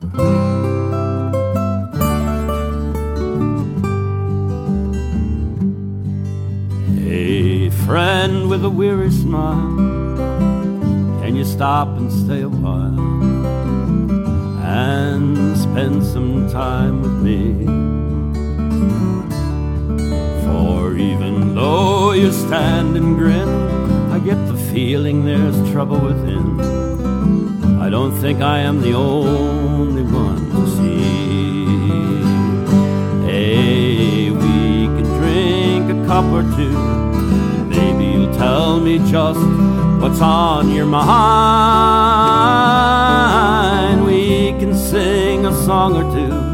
Hey, friend with a weary smile, can you stop and stay a while and spend some time with me? For even though you stand and grin, I get the feeling there's trouble within. I don't think I am the only one to see. Hey, we can drink a cup or two, and maybe you'll tell me just what's on your mind. We can sing a song or two,